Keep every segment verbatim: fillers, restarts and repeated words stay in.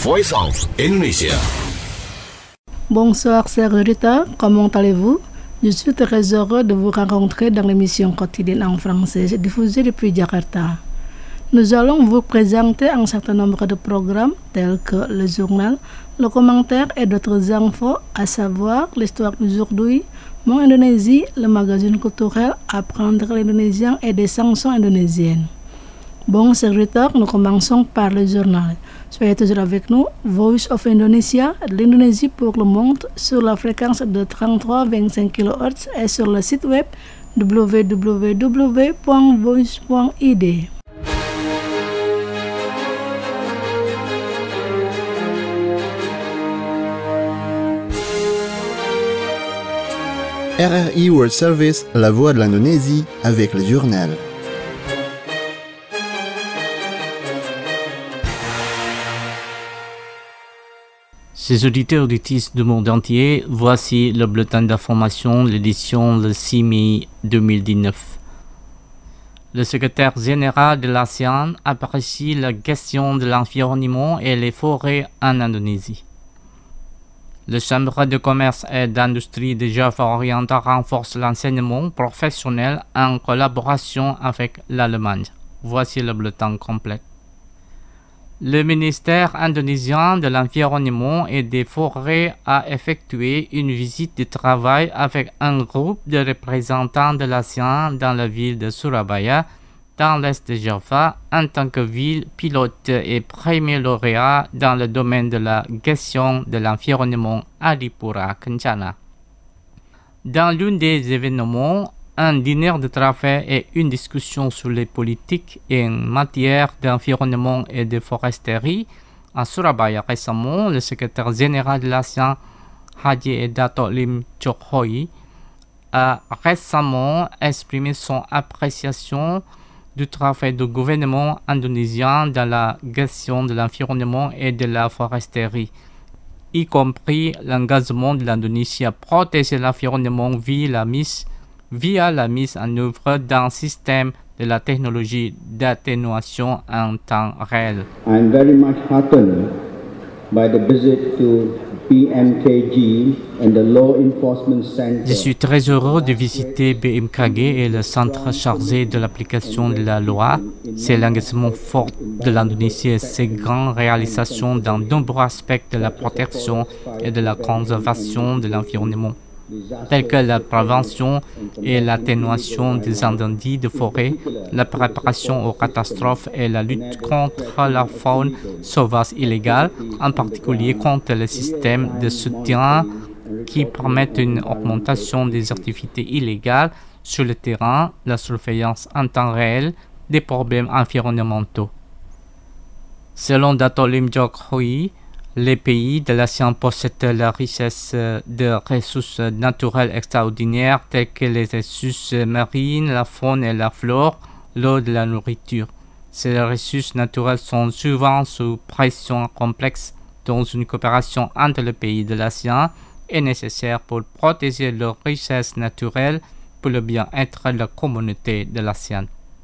Voice of Indonesia. Bonsoir chers auditeurs, comment allez-vous? Je suis très heureux de vous rencontrer dans l'émission quotidienne en français diffusée depuis Jakarta. Nous allons vous présenter un certain nombre de programmes tels que le journal, le commentaire et d'autres infos, à savoir l'histoire d'aujourd'hui, Mon Indonésie, le magazine culturel, apprendre l'indonésien et des chansons indonésiennes. Bon, chers auditeurs, nous commençons par le journal. Soyez toujours avec nous, Voice of Indonesia, l'Indonésie pour le monde, sur la fréquence de trente-trois virgule vingt-cinq kilohertz et sur le site web w w w point voice point i d. R R I World Service, la voix de l'Indonésie, avec le journal. Chers auditeurs auditrices du monde entier, voici le bulletin d'information, l'édition le six mai deux mille dix-neuf. Le secrétaire général de l'ASEAN apprécie la gestion de l'environnement et les forêts en Indonésie. La Chambre de commerce et d'industrie de Java oriental renforce l'enseignement professionnel en collaboration avec l'Allemagne. Voici le bulletin complet. Le ministère indonésien de l'Environnement et des Forêts a effectué une visite de travail avec un groupe de représentants de l'ASEAN dans la ville de Surabaya, dans l'est de Java, en tant que ville pilote et premier lauréat dans le domaine de la gestion de l'environnement à Adipura Kencana. Dans l'un des événements, un dîner de travail et une discussion sur les politiques en matière d'environnement et de foresterie à Surabaya récemment, le secrétaire général de l'ASEAN, Haji Dato Lim Chok Hoi, a récemment exprimé son appréciation du travail du gouvernement indonésien dans la gestion de l'environnement et de la foresterie, y compris l'engagement de l'Indonésie à protéger l'environnement via la mise via la mise en œuvre d'un système de la technologie d'atténuation en temps réel. I am very much heartened by the visit to B M K G and the Law Enforcement Center. Je suis très heureux de visiter B M K G et le centre chargé de l'application de la loi. C'est l'engagement fort de l'Indonésie et ses grandes réalisations dans de nombreux aspects de la protection et de la conservation de l'environnement, tels que la prévention et l'atténuation des incendies de forêt, la préparation aux catastrophes et la lutte contre la faune sauvage illégale, en particulier contre les systèmes de soutien qui permettent une augmentation des activités illégales sur le terrain, la surveillance en temps réel des problèmes environnementaux. Selon Dato Lim Chok Hoi, les pays de l'ASEAN possèdent la richesse de ressources naturelles extraordinaires telles que les ressources marines, la faune et la flore, l'eau et la nourriture. Ces ressources naturelles sont souvent sous pression complexe, dont une coopération entre les pays de l'ASEAN est nécessaire pour protéger leurs richesses naturelles pour le bien-être de la communauté de l'ASEAN.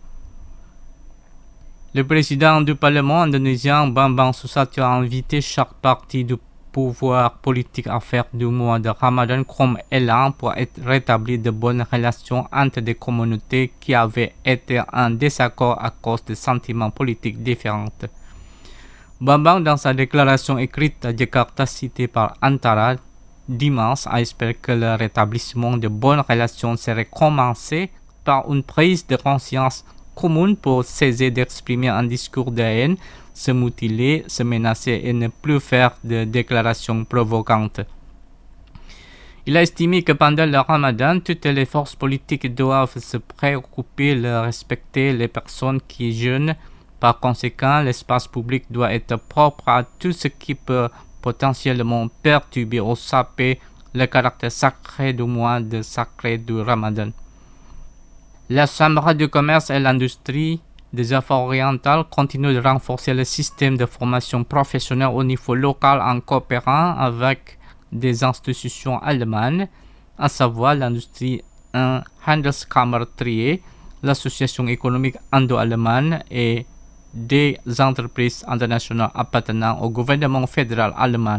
Le président du Parlement indonésien, Bambang Susatyo, a invité chaque parti du pouvoir politique à faire du mois de Ramadan comme élan pour rétablir de bonnes relations entre des communautés qui avaient été en désaccord à cause de sentiments politiques différents. Bambang, dans sa déclaration écrite à Jakarta citée par Antara dimanche, a espéré que le rétablissement de bonnes relations serait commencé par une prise de conscience commune pour cesser d'exprimer un discours de haine, se mutiler, se menacer et ne plus faire de déclarations provocantes. Il a estimé que pendant le Ramadan, toutes les forces politiques doivent se préoccuper de respecter les personnes qui jeûnent. Par conséquent, l'espace public doit être propre à tout ce qui peut potentiellement perturber ou saper le caractère sacré du mois de sacré du Ramadan. La Chambre de commerce et l'industrie des affaires orientales continue de renforcer le système de formation professionnelle au niveau local en coopérant avec des institutions allemandes, à savoir l'industrie Handelskammer Trier, l'association économique indo-allemande et des entreprises internationales appartenant au gouvernement fédéral allemand.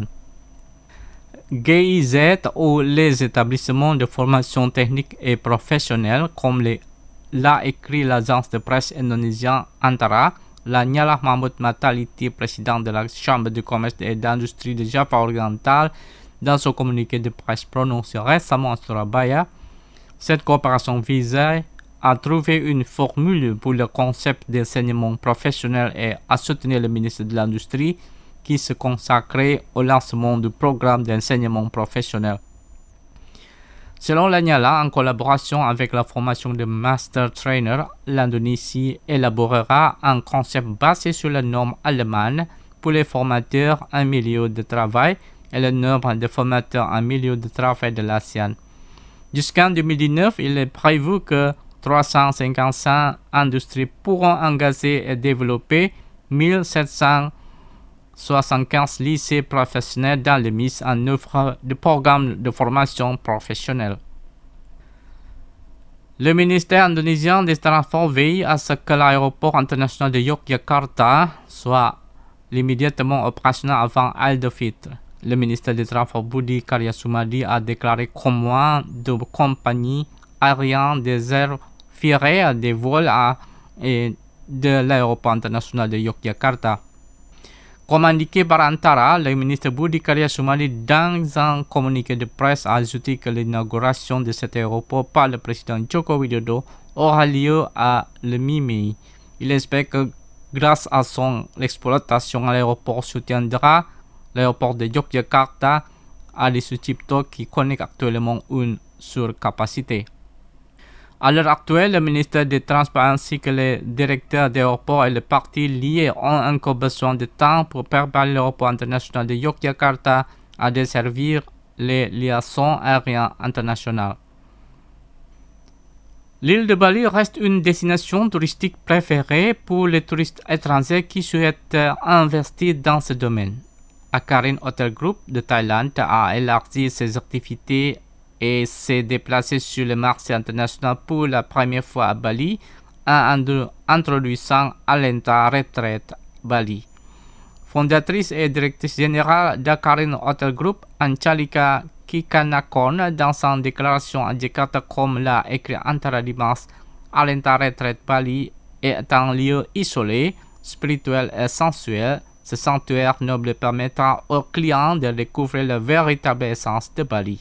G I Z ou les établissements de formation technique et professionnelle, comme les, l'a écrit l'agence de presse indonésienne Antara, Lanyala Mahmud Mataliti, président de la Chambre de commerce et d'industrie de Java oriental, dans son communiqué de presse prononcé récemment à Surabaya. Cette coopération visait à trouver une formule pour le concept d'enseignement professionnel et à soutenir le ministre de l'Industrie qui se consacrait au lancement du programme d'enseignement professionnel. Selon l'Anyala, en collaboration avec la formation de Master Trainer, l'Indonésie élaborera un concept basé sur la norme allemande pour les formateurs en milieu de travail et le nombre de formateurs en milieu de travail de l'ASEAN. Jusqu'en deux mille dix-neuf, il est prévu que trois cent cinquante-cinq industries pourront engager et développer mille sept cent soixante-quinze lycées professionnels dans la mise en œuvre de programmes de formation professionnelle. Le ministère indonésien des Transports veille à ce que l'aéroport international de Yogyakarta soit immédiatement opérationnel avant Eid-el-Fitr. Le ministère des Transports Budi Karya Sumadi a déclaré qu'au moins deux compagnies aériennes déserviraient des vols à et de l'aéroport international de Yogyakarta. Comme indiqué par Antara, le ministre Budi Karya Sumadi, dans un communiqué de presse, a ajouté que l'inauguration de cet aéroport par le président Joko Widodo aura lieu à le mi-mai. Il espère que grâce à son exploitation, l'aéroport soutiendra l'aéroport de Yogyakarta à l'Isucipto qui connaît actuellement une surcapacité. À l'heure actuelle, le ministère des Transports ainsi que les directeurs d'aéroports et les parties liées ont encore besoin de temps pour préparer l'aéroport international de Yogyakarta à desservir les liaisons aériennes internationales. L'île de Bali reste une destination touristique préférée pour les touristes étrangers qui souhaitent investir dans ce domaine. Akarin Hotel Group de Thaïlande a élargi ses activités et s'est déplacé sur le marché international pour la première fois à Bali en introduisant Alenta Retreat Bali. Fondatrice et directrice générale d'Akarin Hotel Group, Anchalika Kikanakon, dans sa déclaration à Jakarta comme l'a écrit Antara dimanche, Alenta Retreat Bali est un lieu isolé, spirituel et sensuel. Ce sanctuaire noble permettra aux clients de découvrir la véritable essence de Bali.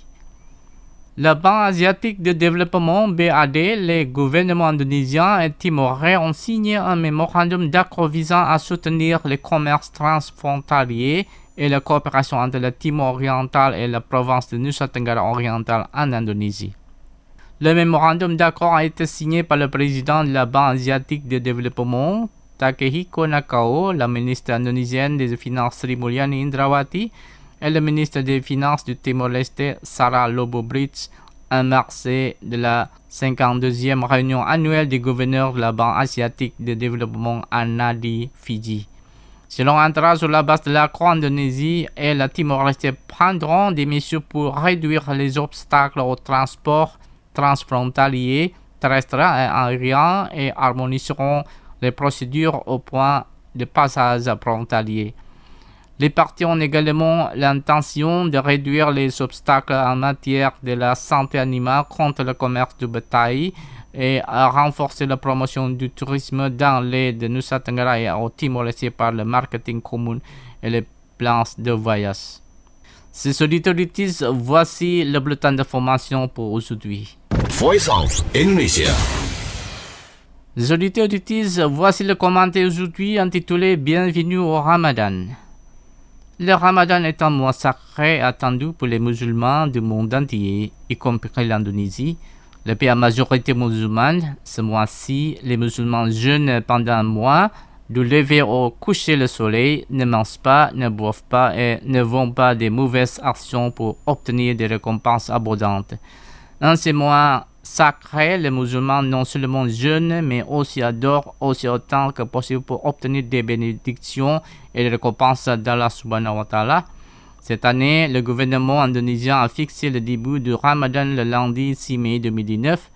La Banque asiatique de développement B A D, les gouvernements indonésiens et timorais ont signé un mémorandum d'accord visant à soutenir le commerce transfrontalier et la coopération entre le Timor oriental et la province de Nusa Tenggara oriental en Indonésie. Le mémorandum d'accord a été signé par le président de la Banque asiatique de développement, Takehiko Nakao, la ministre indonésienne des Finances Sri Mulyani Indrawati et le ministre des Finances du Timor-Leste Sarah Lobo-Bridge en mars de la cinquante-deuxième réunion annuelle des gouverneurs de la Banque asiatique de développement à Nadi, Fidji. Selon Antara, sur la base de l'accord, l'Indonésie et la Timor-Leste prendront des mesures pour réduire les obstacles au transport transfrontalier terrestre et aérien et harmoniseront les procédures au point de passage frontalier. Les parties ont également l'intention de réduire les obstacles en matière de la santé animale contre le commerce du bétail et à renforcer la promotion du tourisme dans l'île de Nusa Tenggara et au Timor-Leste par le marketing commun et les plans de voyage. Ces auditeurs, voici le bulletin de formation pour aujourd'hui. Voice of Indonesia. Les auditeurs d'Utis, voici le commentaire aujourd'hui intitulé Bienvenue au Ramadan. Le Ramadan est un mois sacré attendu pour les musulmans du monde entier, y compris l'Indonésie. Le pays à majorité musulmane, ce mois-ci, les musulmans jeûnent pendant un mois, du lever au coucher le soleil, ne mangent pas, ne boivent pas et ne vont pas des mauvaises actions pour obtenir des récompenses abondantes. En ces mois sacrés, les musulmans non seulement jeûnent, mais aussi adorent aussi autant que possible pour obtenir des bénédictions et des récompenses d'Allah subhanahu wa ta'ala. Cette année, le gouvernement indonésien a fixé le début du Ramadan le lundi six mai deux mille dix-neuf.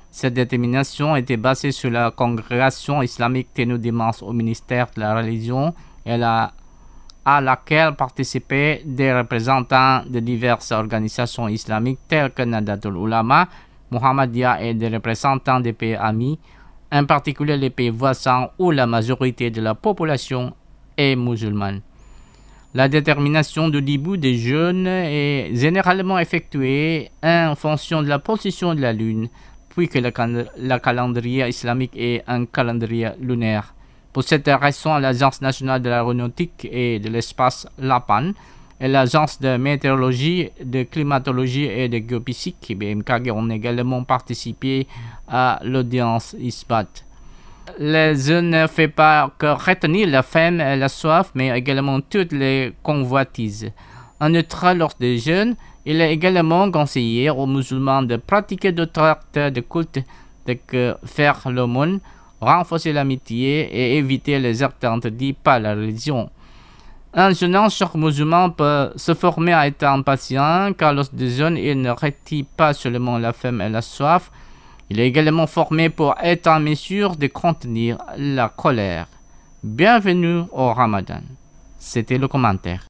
Cette détermination était basée sur la congrégation islamique tenue dimanche au ministère de la religion et la, à laquelle participaient des représentants de diverses organisations islamiques telles que Nadatul Ulama, Muhammadiyah et des représentants des pays amis, en particulier les pays voisins où la majorité de la population est musulmane. La détermination du début des jeûnes est généralement effectuée en fonction de la position de la lune, puisque le, cal- le calendrier islamique est un calendrier lunaire. Pour cette raison, l'Agence nationale de l'aéronautique et de l'espace, l'APAN, et l'Agence de météorologie, de climatologie et de géophysique, B M K G, ont également participé à l'audience I S B A T. Le jeûne ne fait pas que retenir la faim et la soif, mais également toutes les convoitises. En outre, lors des jeûnes, il est également conseillé aux musulmans de pratiquer d'autres actes de culte, tels que faire l'aumône, renforcer l'amitié et éviter les actes interdits par la religion. En jeûnant, chaque musulman peut se former à être impatient, car lors des jeûnes, il ne retire pas seulement la faim et la soif, il est également formé pour être en mesure de contenir la colère. Bienvenue au Ramadan. C'était le commentaire.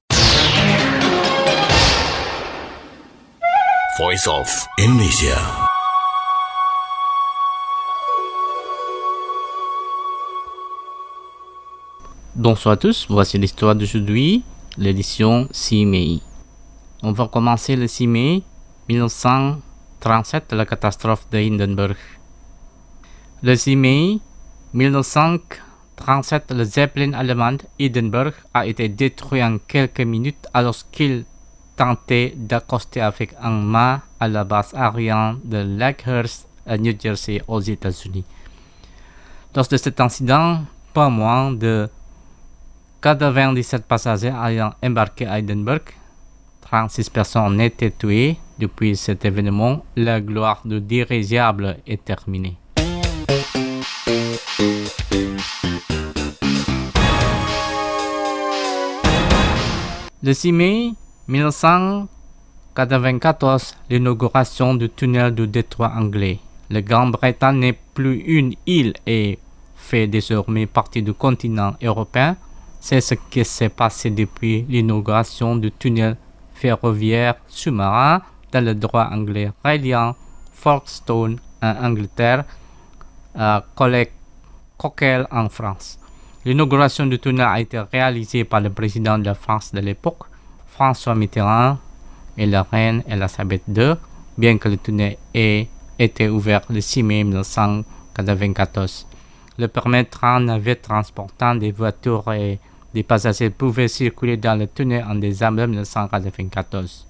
Voice of Indonesia. Bonsoir à tous, voici l'histoire d'aujourd'hui, l'édition six mai. On va commencer le six mai mille neuf cent trente-sept, la catastrophe de Hindenburg. Le six mai mille neuf cent trente-sept, le Zeppelin allemand Hindenburg a été détruit en quelques minutes alors qu'il tentait d'accoster avec un mât à la base aérienne de Lakehurst à New Jersey aux États-Unis. Lors de cet incident, pas moins de quatre-vingt-dix-sept passagers ayant embarqué à Hindenburg, trente-six personnes ont été tuées. Depuis cet événement, la gloire du dirigeable est terminée. Le six mai mille neuf cent quatre-vingt-quatorze, l'inauguration du tunnel du détroit anglais. La Grande-Bretagne n'est plus une île et fait désormais partie du continent européen. C'est ce qui s'est passé depuis l'inauguration du tunnel ferroviaire sous-marin dans le droit anglais reliant Folkestone en Angleterre à Coquelles en France. L'inauguration du tunnel a été réalisée par le président de la France de l'époque, François Mitterrand, et la reine Elisabeth deux, bien que le tunnel ait été ouvert le six mai mille neuf cent quatre-vingt-quatorze. Le permettant navette transportant des voitures et des passagers pouvaient circuler dans le tunnel en décembre mille neuf cent quatre-vingt-quatorze.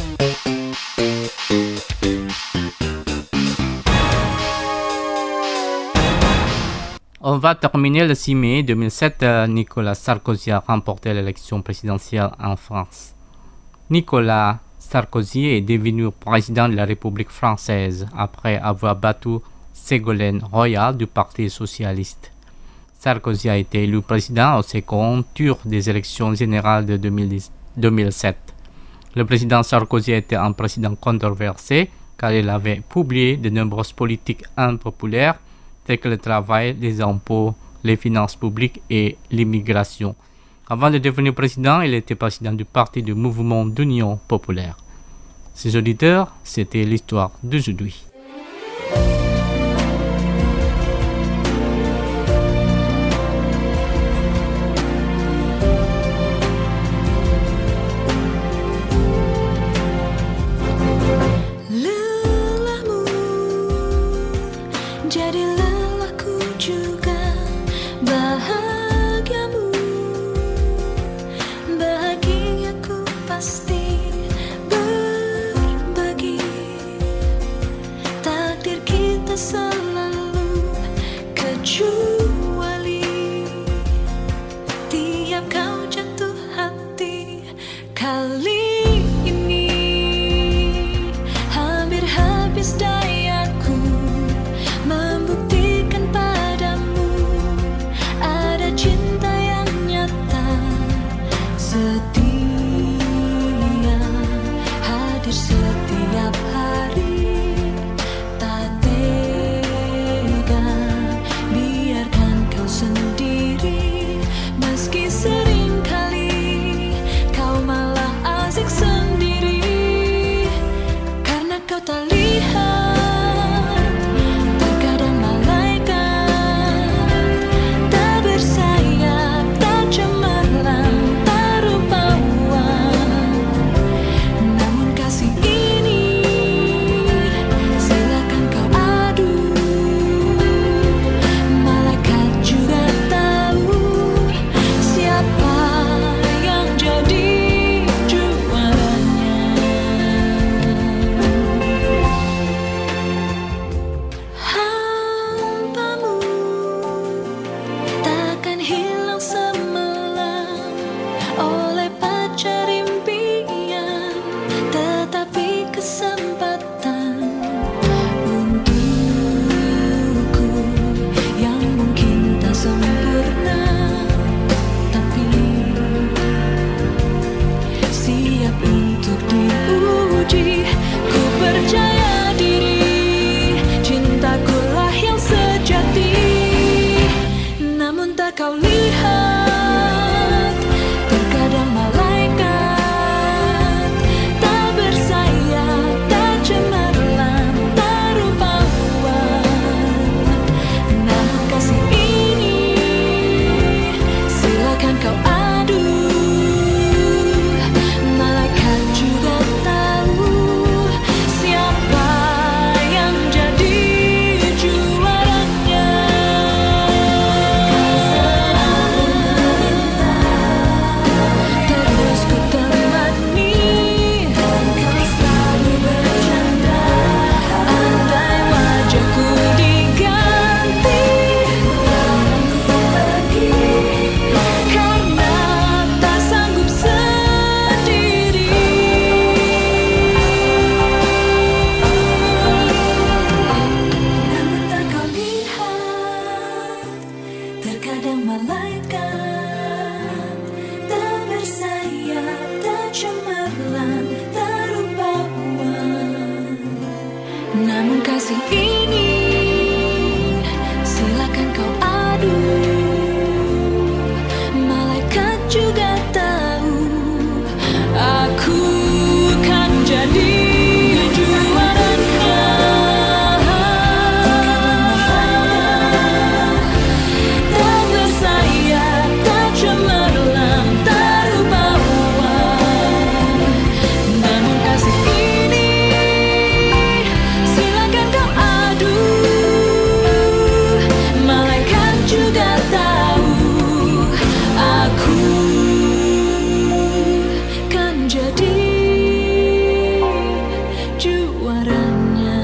On va terminer le six mai deux mille sept. Nicolas Sarkozy a remporté l'élection présidentielle en France. Nicolas Sarkozy est devenu président de la République française après avoir battu Ségolène Royal du Parti socialiste. Sarkozy a été élu président au second tour des élections générales de deux mille sept. Le président Sarkozy était un président controversé car il avait publié de nombreuses politiques impopulaires telles que le travail, les impôts, les finances publiques et l'immigration. Avant de devenir président, il était président du Parti du Mouvement d'Union populaire. Ces auditeurs, c'était l'histoire d'aujourd'hui. Cinta yang nyata, setia. tak kau lihat, terkadang malaikat tak bersayap, tak cemerlang, tak rupawan. Namun kasih ini silakan kau adu. Malaikat juga tahu siapa yang jadi juaranya. Terus ku temani, kau selalu bercanda. Andai wajahku diganti, pergi karena tak sanggup sendiri. Namun tak kau lihat, terkadang malaikat tak bersayap, tak cemerlang, tak rupawan. Namun kasih ini silakan kau adu. Malaikat juga tahu aku kan jadi juaranya. Tak bersayap, tak cemerlang, tak rupawan. Namun kasih ini silakan kau adu. Malaikat juga tahu aku kan jadi juaranya.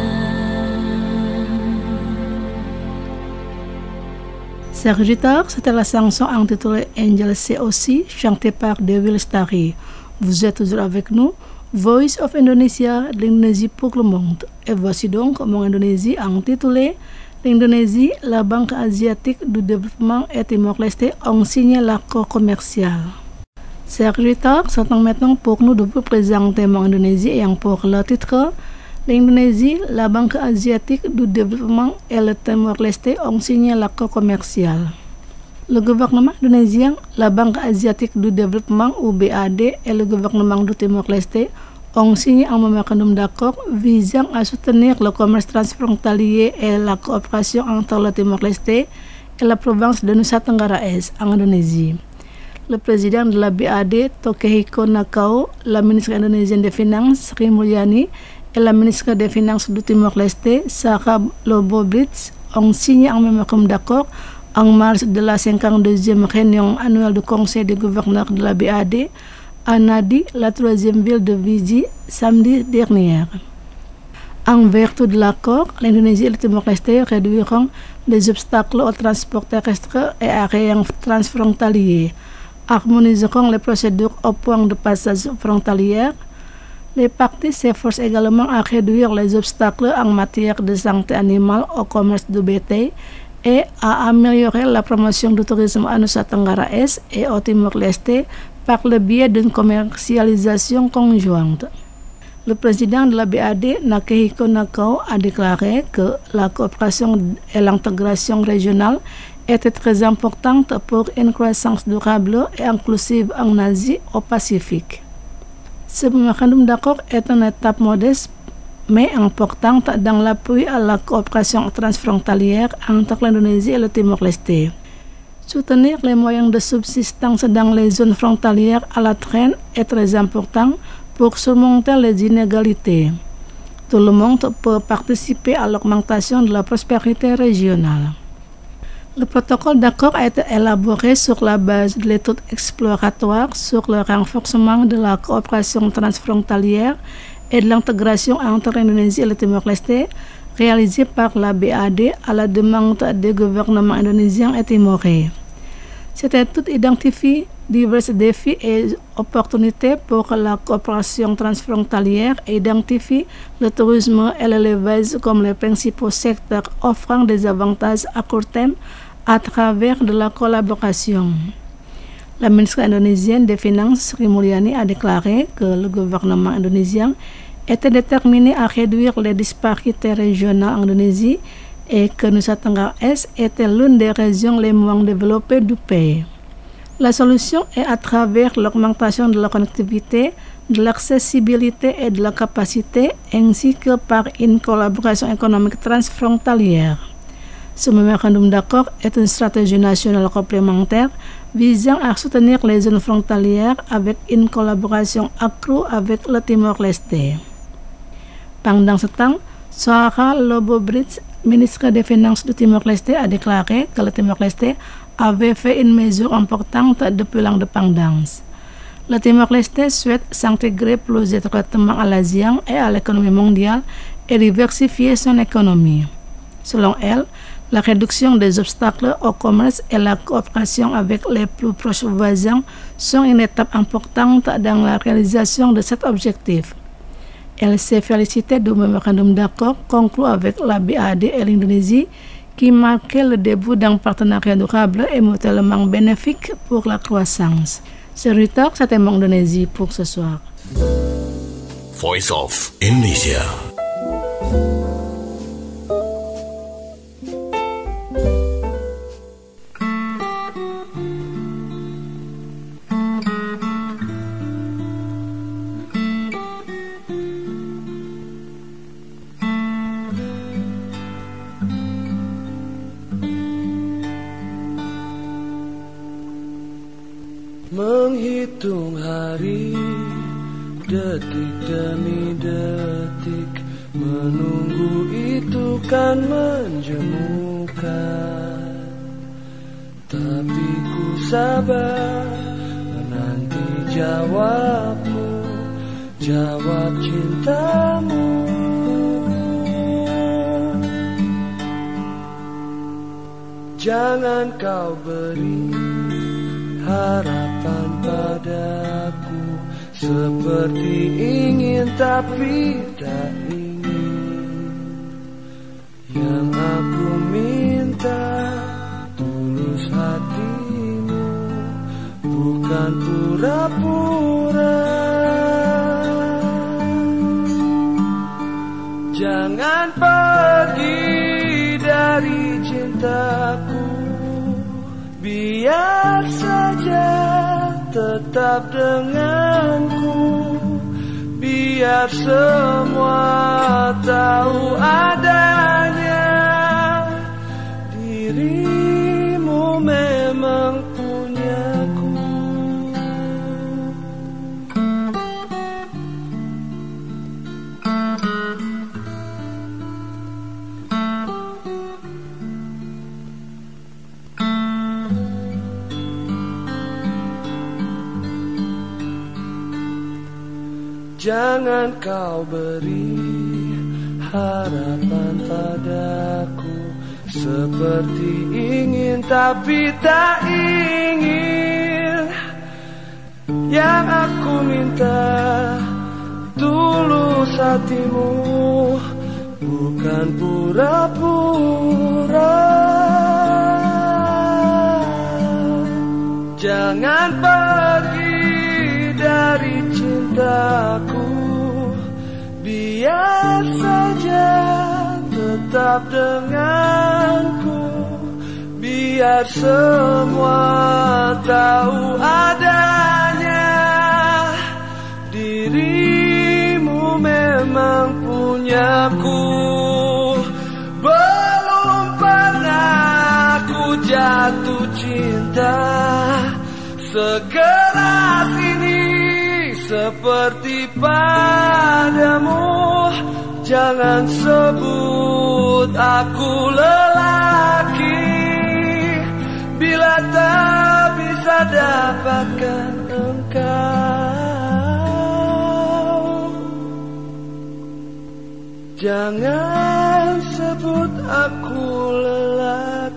Serviteur, c'était la chanson intitulée Angel C O C, chantée par Devil Starry. Vous êtes toujours avec nous, Voice of Indonesia, l'Indonésie pour le monde. Et voici donc mon Indonésie intitulé L'Indonésie, la Banque asiatique du développement et Timor-Leste ont signé l'accord commercial. Serviteur, c'est maintenant pour nous de vous présenter mon Indonésie ayant pour le titre L'Indonésie, la Banque asiatique du développement et le Timor-Leste ont signé l'accord commercial. Le gouvernement indonésien, la Banque asiatique du développement ou B A D et le gouvernement du Timor-Leste ont signé un mémorandum d'accord visant à soutenir le commerce transfrontalier et la coopération entre le Timor-Leste et la province de Nusa Tenggara Est en Indonésie. Le président de la B A D, Tokehiko Nakao, la ministre indonésienne des Finances, Sri Mulyani, et la ministre des Finances du Timor-Leste, Sarah Lobo-Blitz, ont signé un mémorandum d'accord en marge de la cinquante-deuxième réunion annuelle du Conseil des gouverneurs de la B A D à Nadi, la troisième ville de Fidji, samedi dernier. En vertu de l'accord, l'Indonésie et le Timor-Leste réduiront les obstacles au transport terrestre et aérien transfrontalier, harmoniseront les procédures au point de passage frontalière. Les parties s'efforcent également à réduire les obstacles en matière de santé animale au commerce de bétail et à améliorer la promotion du tourisme à Nusa Tenggara Est et au Timor-Leste par le biais d'une commercialisation conjointe. Le président de la B A D, Nakehiko Nakao, a déclaré que la coopération et l'intégration régionale étaient très importantes pour une croissance durable et inclusive en Asie au Pacifique. Ce mémorandum d'accord est une étape modeste mais importante dans l'appui à la coopération transfrontalière entre l'Indonésie et le Timor-Leste. Soutenir les moyens de subsistance dans les zones frontalières à la traîne est très important pour surmonter les inégalités. Tout le monde peut participer à l'augmentation de la prospérité régionale. Le protocole d'accord a été élaboré sur la base de l'étude exploratoire sur le renforcement de la coopération transfrontalière et de l'intégration entre l'Indonésie et le Timor-Leste, réalisée par la B A D à la demande des gouvernements indonésiens et timorais. Cette étude identifie divers défis et opportunités pour la coopération transfrontalière et identifie le tourisme et l'élevage comme les principaux secteurs offrant des avantages à court terme à travers de la collaboration. La ministre indonésienne des Finances, Sri Mulyani, a déclaré que le gouvernement indonésien était déterminé à réduire les disparités régionales en Indonésie et que Nusa Tenggara Est était l'une des régions les moins développées du pays. La solution est à travers l'augmentation de la connectivité, de l'accessibilité et de la capacité, ainsi que par une collaboration économique transfrontalière. Ce mémorandum d'accord est une stratégie nationale complémentaire visant à soutenir les zones frontalières avec une collaboration accrue avec le Timor-Leste. Pendant ce temps, Sohara Lobobridge, ministre des Finances du Timor-Leste, a déclaré que le Timor-Leste avait fait une mesure importante depuis l'indépendance. Le Timor-Leste souhaite s'intégrer plus étroitement à l'ASEAN et à l'économie mondiale et diversifier son économie. Selon elle, la réduction des obstacles au commerce et la coopération avec les plus proches voisins sont une étape importante dans la réalisation de cet objectif. Elle s'est félicitée du mémorandum d'accord conclu avec la B A D et l'Indonésie qui marquait le début d'un partenariat durable et mutuellement bénéfique pour la croissance. C'est Reuters, c'était Indonésie pour ce soir. Voice of Indonesia. Menghitung hari, detik demi detik, menunggu itu kan menjemukan. Tapi ku sabar, menanti jawabmu, jawab cintamu. Jangan kau beri harapan padaku seperti ingin tapi tak ingin. Yang aku minta tulus hatimu, bukan pura-pura. Jangan pergi dari cintaku, biar saja tetap denganku, biar semua tahu adanya dirimu memang punyaku. Jangan kau beri harapan padaku seperti ingin tapi tak ingin. Yang aku minta tulus hatimu, bukan pura-pura. Jangan pergi dari cintaku, biar saja tetap denganku, biar semua tahu adanya dirimu memang punyaku. Belum pernah ku jatuh cinta sekeras ini seperti padamu. Jangan sebut aku lelaki bila tak bisa dapatkan engkau. Jangan sebut aku lelaki.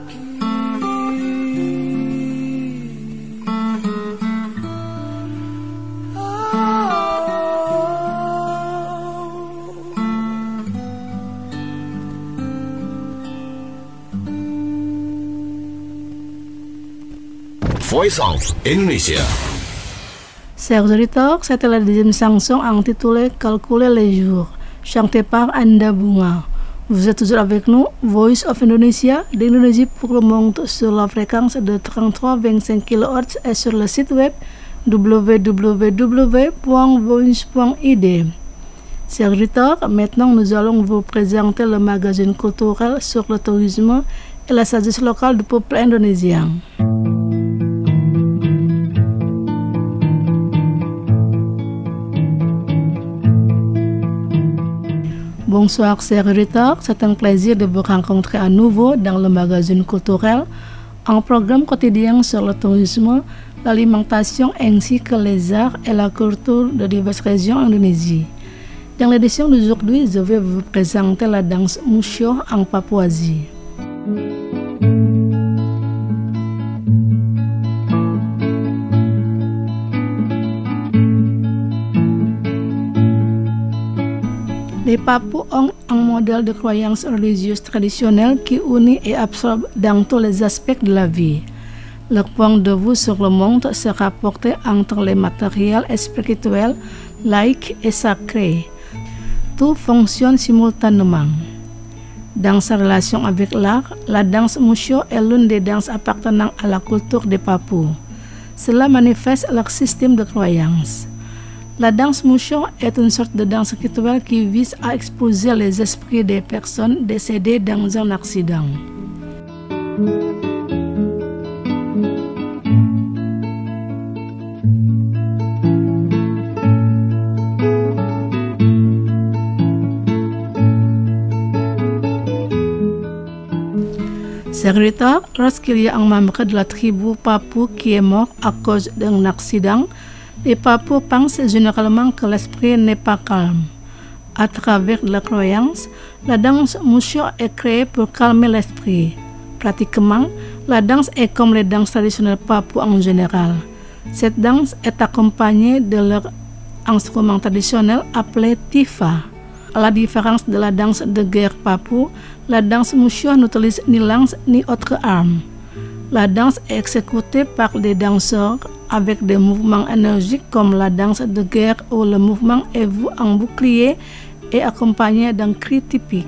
Voice of Indonesia. Chers auditeurs, c'était la deuxième chanson intitulée Calculer les jours, chantée par Anda Bunga. Vous êtes toujours avec nous, Voice of Indonesia, d'Indonésie pour le monde sur la fréquence de trente-trois virgule vingt-cinq kilohertz et sur le site web w w w point voice point i d. Chers auditeurs, maintenant nous allons vous présenter le magazine culturel sur le tourisme et la sagesse locale du peuple indonésien. Bonsoir chers auditeurs, c'est un plaisir de vous rencontrer à nouveau dans le magazine culturel, un programme quotidien sur le tourisme, l'alimentation ainsi que les arts et la culture de diverses régions d'Indonésie. Dans l'édition d'aujourd'hui, je vais vous présenter la danse Musyo en Papouasie. Les Papous ont un modèle de croyance religieuse traditionnelle qui unit et absorbe dans tous les aspects de la vie. Leur point de vue sur le monde se rapporte entre les matériels et spirituels, laïques et sacrés. Tout fonctionne simultanément. Dans sa relation avec l'art, la danse Musyo est l'une des danses appartenant à la culture des Papous. Cela manifeste leur système de croyance. La danse Musyo est une sorte de danse rituelle qui vise à exposer les esprits des personnes décédées dans un accident. Serviteur, lorsqu'il y a un membre de la tribu Papou qui est mort à cause d'un accident, les Papous pensent généralement que l'esprit n'est pas calme. À travers la croyance, la danse Musyo est créée pour calmer l'esprit. Pratiquement, la danse est comme les danses traditionnelles Papous en général. Cette danse est accompagnée de leur instrument traditionnel appelé tifa. À la différence de la danse de guerre Papou, la danse Musyo n'utilise ni lance ni autre arme. La danse est exécutée par des danseurs avec des mouvements énergiques comme la danse de guerre où le mouvement est vu en bouclier et accompagné d'un cri typique.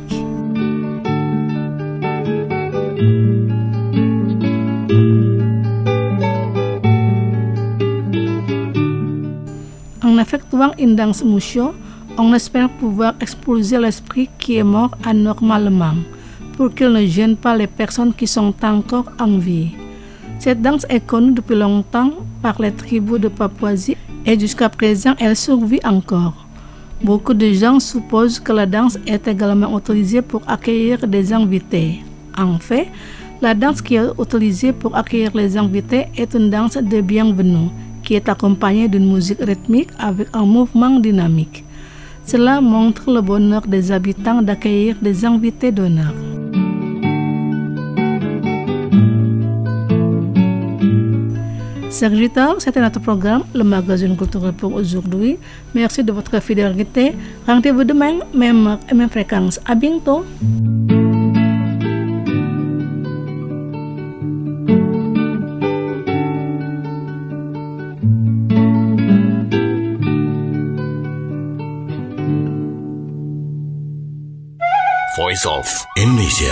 En effectuant une danse Musyo, on espère pouvoir expulser l'esprit qui est mort anormalement pour qu'il ne gêne pas les personnes qui sont encore en vie. Cette danse est connue depuis longtemps par les tribus de Papouasie et jusqu'à présent elle survit encore. Beaucoup de gens supposent que la danse est également utilisée pour accueillir des invités. En fait, la danse qui est utilisée pour accueillir les invités est une danse de bienvenue qui est accompagnée d'une musique rythmique avec un mouvement dynamique. Cela montre le bonheur des habitants d'accueillir des invités d'honneur. Chers auditeurs, c'était notre programme, le magazine culturel pour aujourd'hui. Merci de votre fidélité. Rendez-vous demain, même heure et même fréquence. À bientôt. Voice of Indonesia.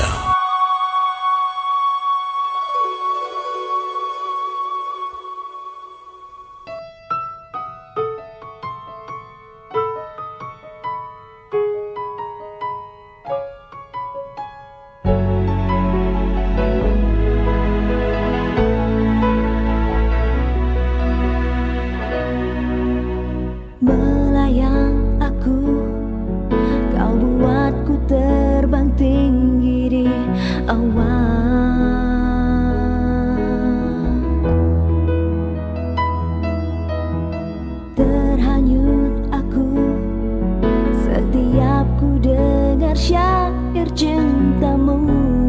Melayang aku, kau buatku terbang tinggi di awan. Terhanyut aku setiap ku dengar syair cintamu.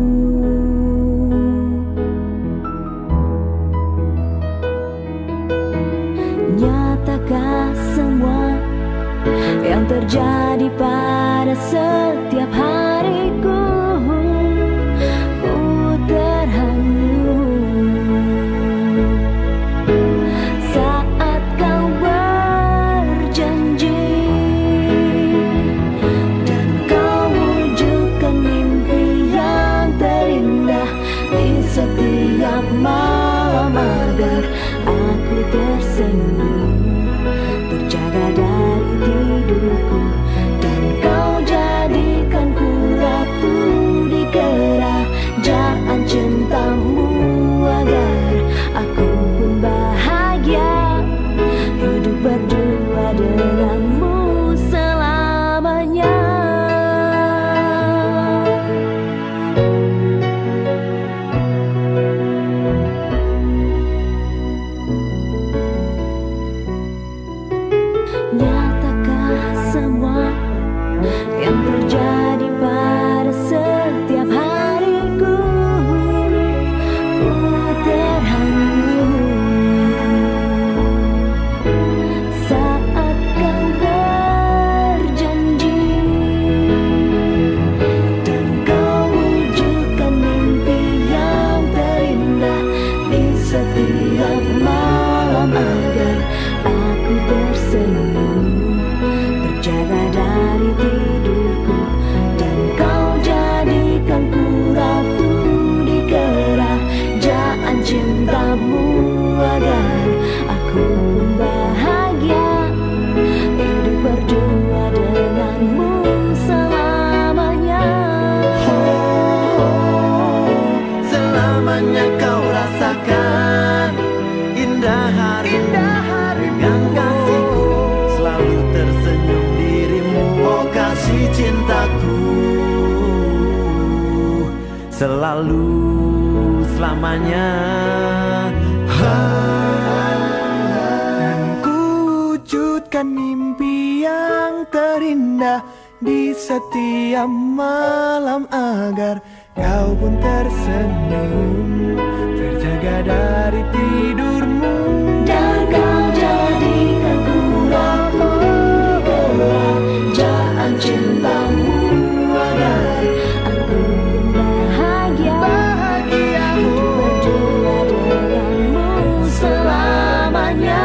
Nyatakah semua yang terjadi pada setiap hariku. Ku terhanyut saat kau berjanji dan kau wujudkan setiap malam agar aku tersenyum, terjaga dari tidurku, dan kau jadikan ku ratu di kerajaan cintamu, agar aku pun bahagia hidup berdua denganmu selamanya. Selamanya kau rasakan indah hari, indah hari dengan kasihku, selalu tersenyum dirimu, oh kasih cintaku, selalu selamanya. Dan ku wujudkan mimpi yang terindah di setiap malam, agar kau pun tersenyum, terjaga dari tidurmu, Dan kau jadikan ku ratu di kerajaan cintamu, agar aku pun bahagia hidup berdua denganmu selamanya.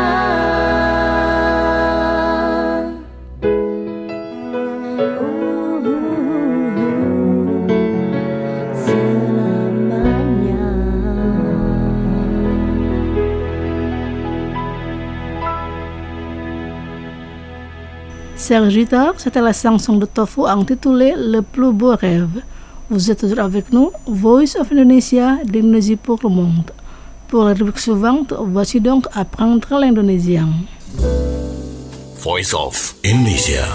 Selamanya. Chers auditeurs, c'était la chanson de Tofu intitulée Le plus beau rêve. Vous êtes toujours avec nous, Voice of Indonesia, d'Indonésie pour le monde. Pour la rubrique suivante, voici donc apprendre l'indonésien. Voice of Indonesia.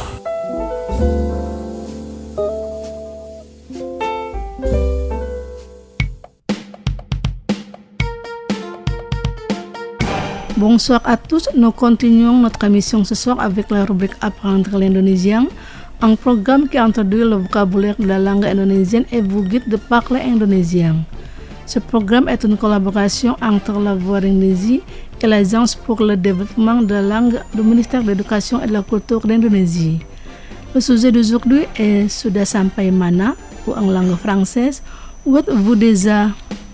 Bonsoir à tous, nous continuons notre émission ce soir avec la rubrique Apprendre l'indonésien, un programme qui introduit le vocabulaire de la langue indonésienne et vous guide de parler indonésien. Ce programme est une collaboration entre la Voix d'Indonésie et l'Agence pour le développement de la langue du ministère de l'Éducation et de la Culture d'Indonésie. Le sujet d'aujourd'hui est Sudah sampai mana, ou en langue française, Où êtes-vous déjà?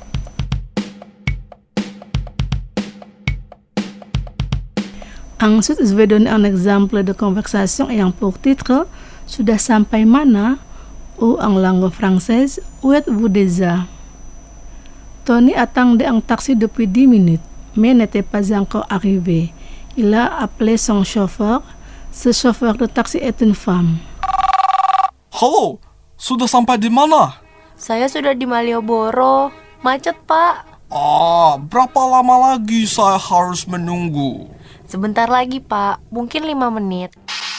Ensuite, je vais donner un exemple de conversation ayant pour titre Sudah sampai mana, ou en langue française, Où êtes-vous déjà? Tony attendait un taxi depuis dix minutes, mais n'était pas encore arrivé. Il a appelé son chauffeur. Ce chauffeur de taxi est une femme. Halo, sudah sampai di mana? Saya sudah di Malioboro. Macet, Pak. Ah, berapa lama lagi saya harus menunggu? Sebentar lagi, Pak. Mungkin lima menit.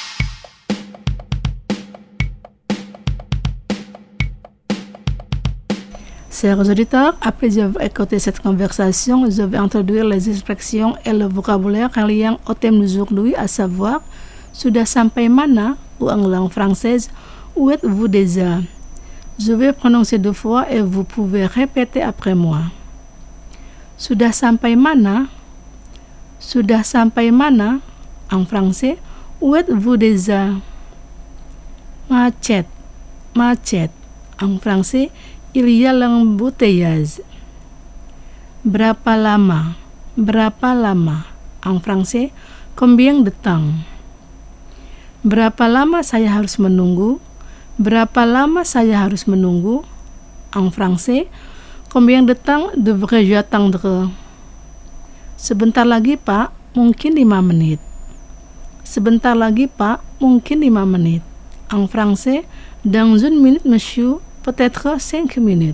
Chers auditeurs, après avoir écouté cette conversation, je vais introduire les expressions et le vocabulaire reliant au thème d'aujourd'hui, à savoir Sudah sampai mana, ou en langue française, Où êtes-vous déjà? Je vais prononcer deux fois et vous pouvez répéter après moi. Sudah sampai mana? Sudah sampai mana? En français, Où êtes-vous déjà? Macet, macet. En français, il y a l'embouteillage. Berapa lama? Berapa lama? En français, combien de temps? Berapa lama saya harus menunggu? Berapa lama saya harus menunggu? En français, combien de temps devrais-je attendre? Sebentar lagi, Pak, mungkin lima menit. Sebentar lagi, Pak, mungkin lima menit. En français, dans une minute, monsieur, peut-être cinq minutes.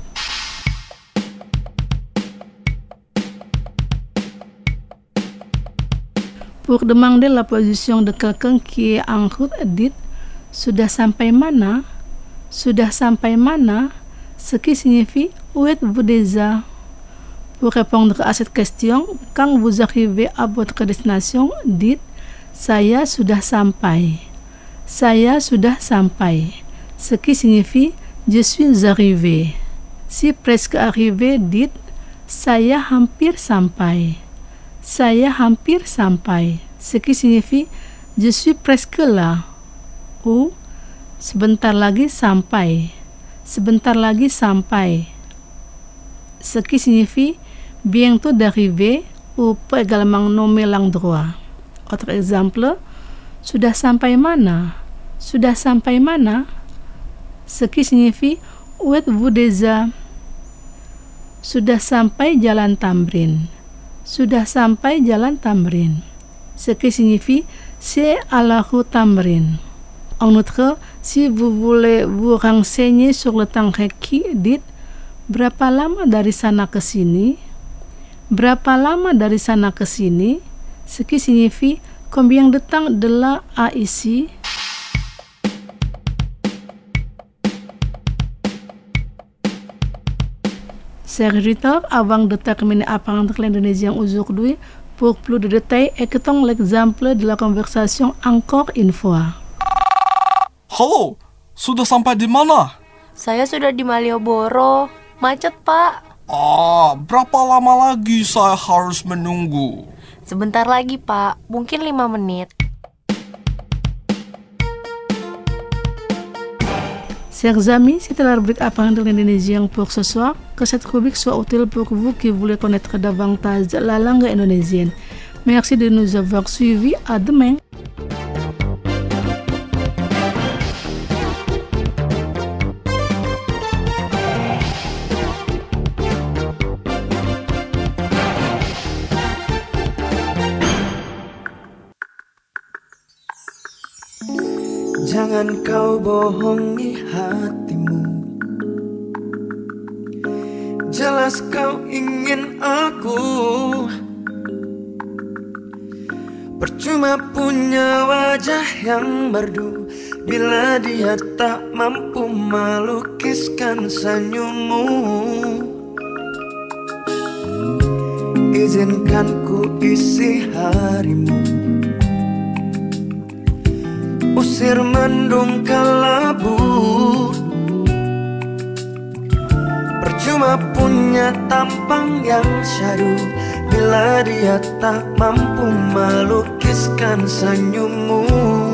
Pour demander la position de quelqu'un qui est en route, dites Sudah sampai mana? Sudah sampai mana? Ce qui signifie Où êtes-vous déjà? Pour répondre à cette question, quand vous arrivez à votre destination, dites Saya sudah sampai. Saya sudah sampai. Ce qui signifie Je suis arrivé. Si presque arrivé, dites Saya hampir sampai. Saya hampir sampai. Ce qui signifie Je suis presque là. Ou sebentar lagi sampai. Sebentar lagi sampai. Ce qui signifie bientôt d'arriver ou peut également nommer l'endroit. Autre exemple, sudah sampai mana? Sudah sampai mana? Ce qui signifie où êtes-vous déjà? Sudah sampai Jalan Tamrin. Sudah sampai Jalan Tamrin. Ce qui signifie c'est à la rue Tamrin. En outre, si vous voulez vous renseigner sur le temps requis, dites berapa lama dari sana ke sini? Berapa lama dari sana ke sini? Ce qui signifie combien de temps de là à ici? Chers auditeurs, avant de terminer apprendre l'indonésien aujourd'hui, pour plus de détails, écoutons l'exemple de la conversation encore une fois. Halo, sudah sampai di mana? Saya sudah di Malioboro. Macet, Pak. Ah, berapa lama lagi saya harus menunggu? Sebentar lagi, Pak. Mungkin lima menit. Chers amis, c'était la rubrique Apprendre l'indonésien pour ce soir. Que cette rubrique soit utile pour vous qui voulez connaître davantage la langue indonésienne. Merci de nous avoir suivis. À demain. Jangan kau bohongi hatimu. Jelas kau ingin aku. Percuma punya wajah yang merdu bila dia tak mampu melukiskan senyummu. Izinkan ku isi harimu, usir mendung kelabu. Percuma punya tampang yang syahdu bila dia tak mampu melukiskan senyummu.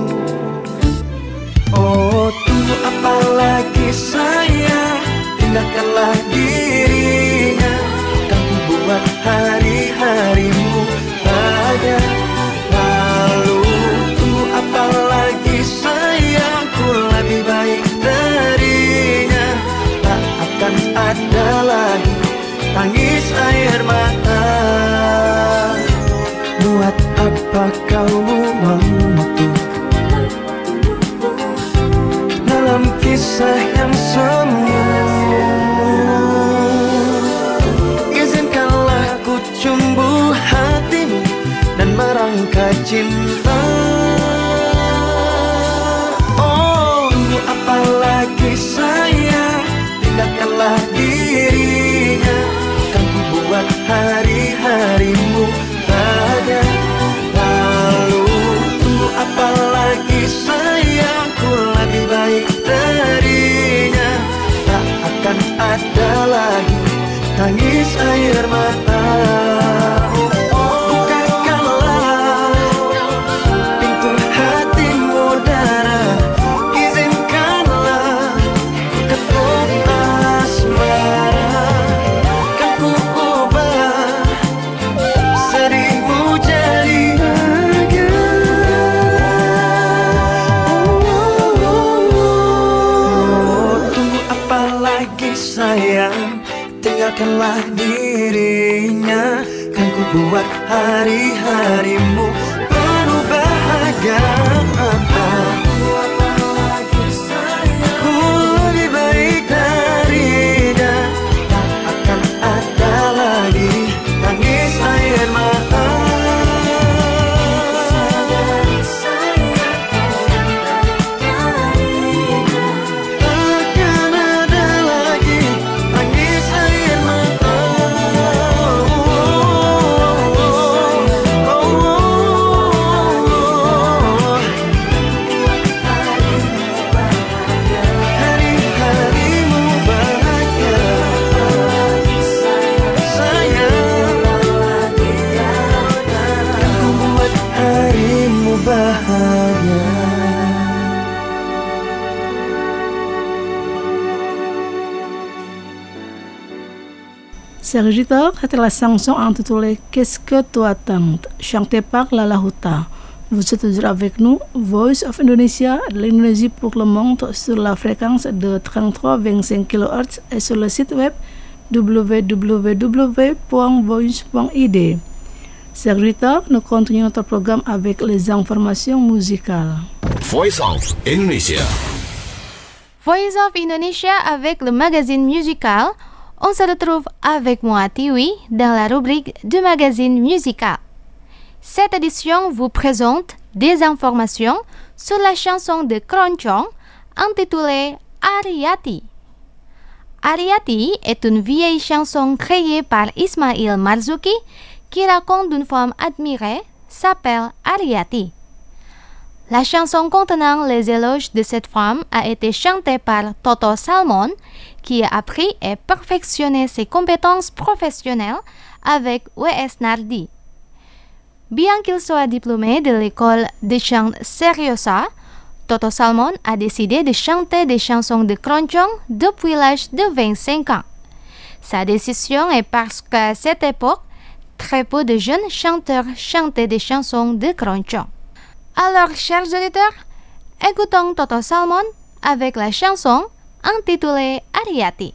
Oh, tunggu apa lagi sayang, tindakanlah dirinya. Kan ku buat hari-harimu bahagia. Lalu tunggu apa lagi sayangku, lebih baik darinya. Tak akan ada lagi tangis air mata. Buat apa kau buang waktu dalam kisah yang semu? Izinkanlah ku cumbu hatimu dan merangkai cinta. Oh, apalagi sayang, tindakanlah dirinya. Kan ku buat hari-harimu bahagia. Lalu tunggu apalagi sayangku, lebih baik darinya. Tak akan ada lagi tangis air mata. Sayang, tinggalkanlah dirinya. Kan ku buat hari-harimu penuh bahagia. Ku lebih baik darinya. Tak akan ada lagi tangis air mata. Serviteur, c'était la chanson intitulée Qu'est-ce que toi tentes, chantée par Lala Huta. Vous êtes toujours avec nous, Voice of Indonesia, de l'Indonésie pour le monde, sur la fréquence de trente-trois virgule vingt-cinq kilohertz et sur le site web w w w point voice point i d. Serviteur, nous continuons notre programme avec les informations musicales. Voice of Indonesia. Voice of Indonesia avec le magazine musical. On se retrouve avec moi, Tiwi, dans la rubrique du magazine musical. Cette édition vous présente des informations sur la chanson de Keroncong intitulée Ariati. Ariati est une vieille chanson créée par Ismail Marzuki qui raconte d'une femme admirée, s'appelle Ariati. La chanson contenant les éloges de cette femme a été chantée par Toto Salmon, qui a appris et perfectionné ses compétences professionnelles avec W S Nardi. Bien qu'il soit diplômé de l'école de chant Seriosa, Toto Salmon a décidé de chanter des chansons de Keroncong depuis l'âge de vingt-cinq ans. Sa décision est parce qu'à cette époque, très peu de jeunes chanteurs chantaient des chansons de Keroncong. Alors, chers auditeurs, écoutons Toto Salmon avec la chanson intitulée Ariati.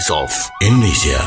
Voice of Indonesia.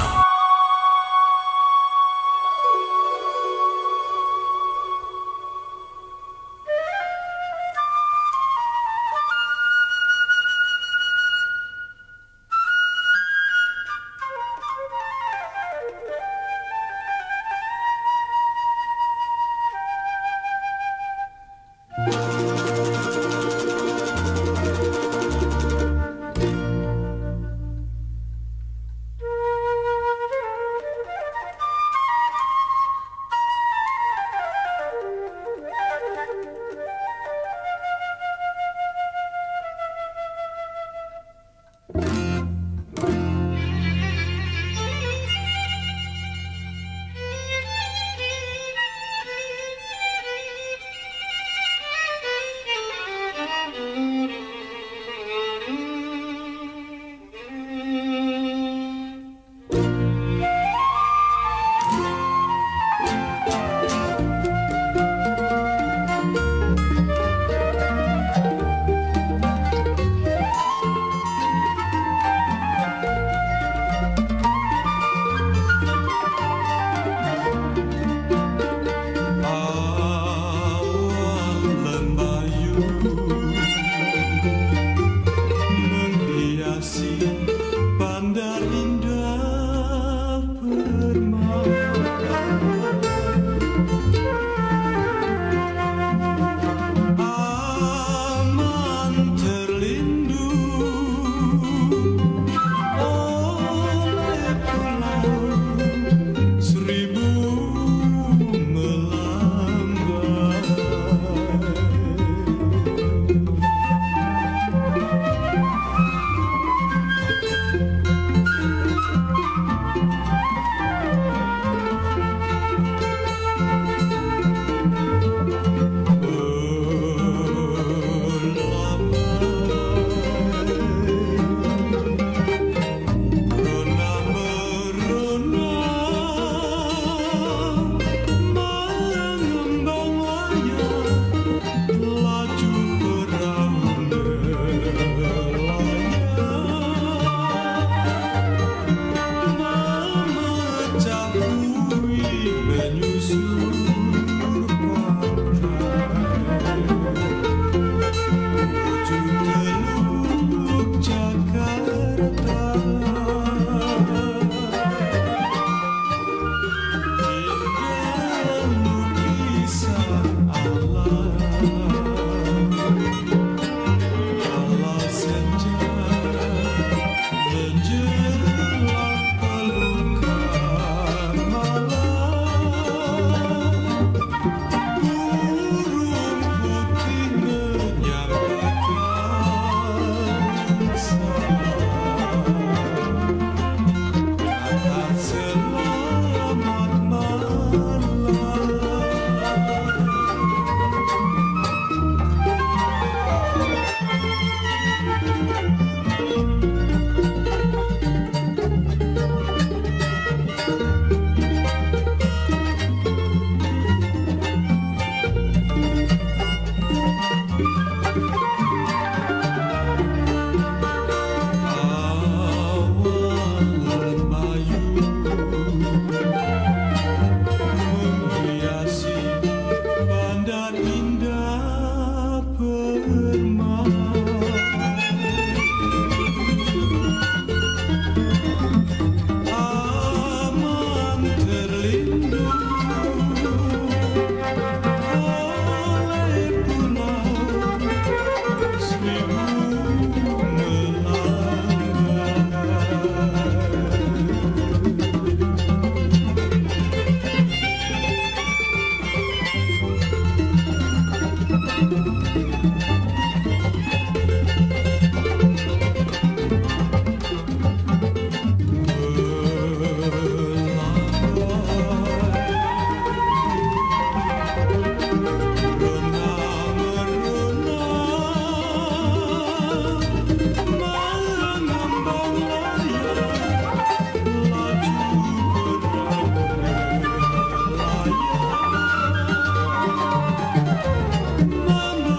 Mama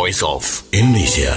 Voice of Indonesia.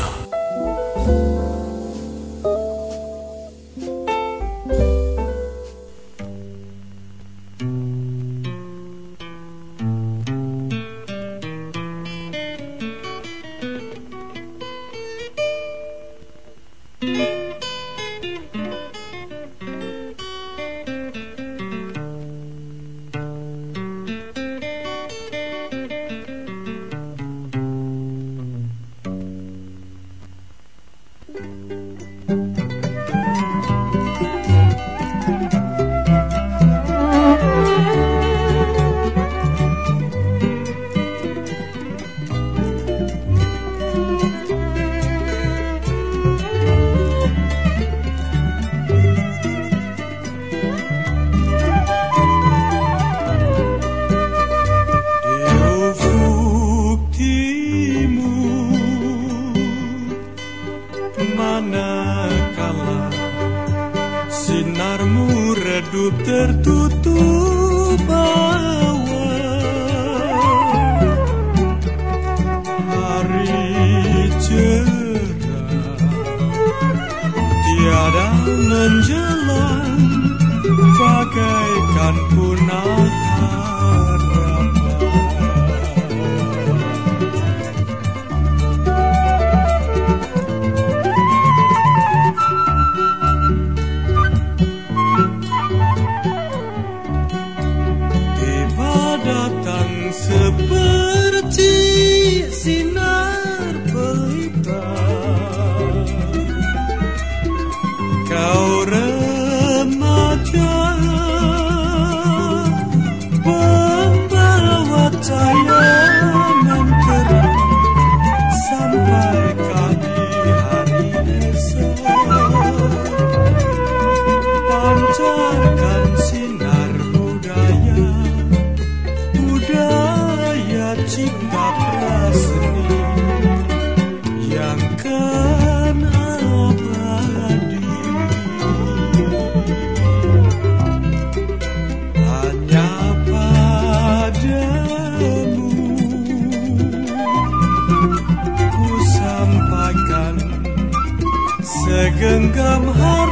Segenggam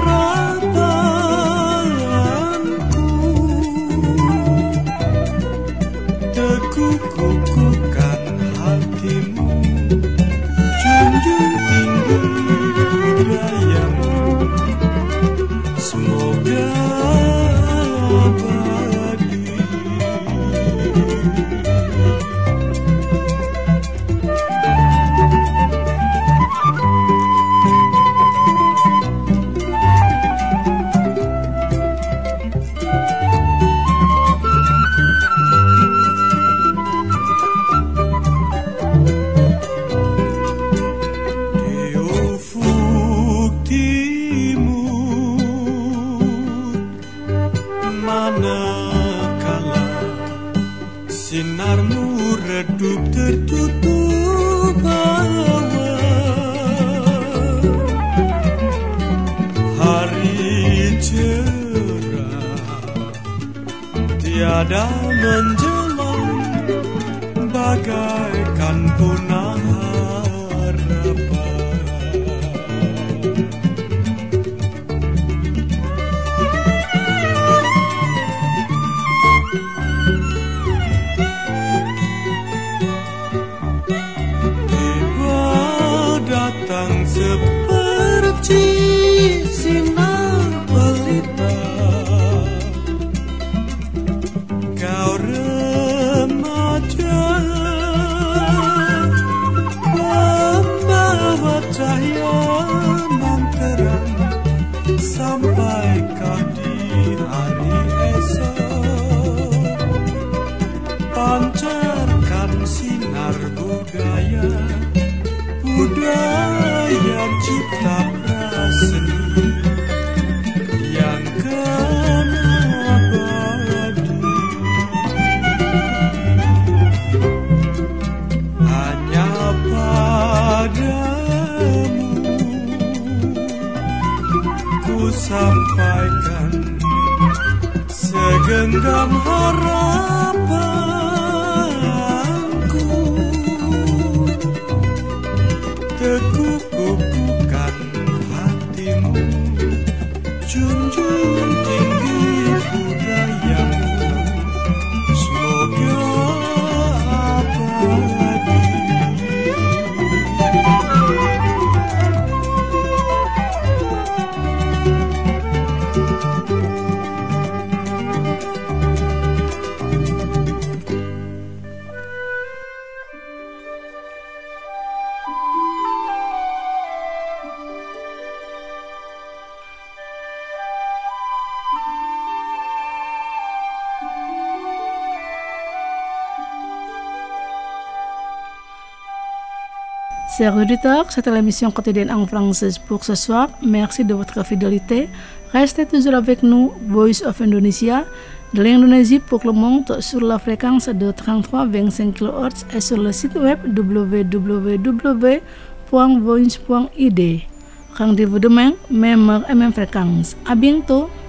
harapanku, tekukukan hatimu, junjung tinggi budayamu, semoga abadi. Sinarmu redup tertutup awan, hari cerah tiada menjelang, bagaikan punah harapan. Seperti sinar pelita, kau remaja membawa cahaya nan terang sampaikah di hari esok, pancarkan sinar budaya, budaya cipta praseni yang kan abadi. Hanya padamu ku sampaikan segenggam harapanku, Chers auditeurs, c'était l'émission quotidienne en français pour ce soir. Merci de votre fidélité. Restez toujours avec nous, Voice of Indonesia, de l'Indonésie pour le monde sur la fréquence de trente-trois virgule vingt-cinq kilohertz et sur le site web w w w point voice point i d. Rendez-vous demain, même heure et même fréquence. À bientôt.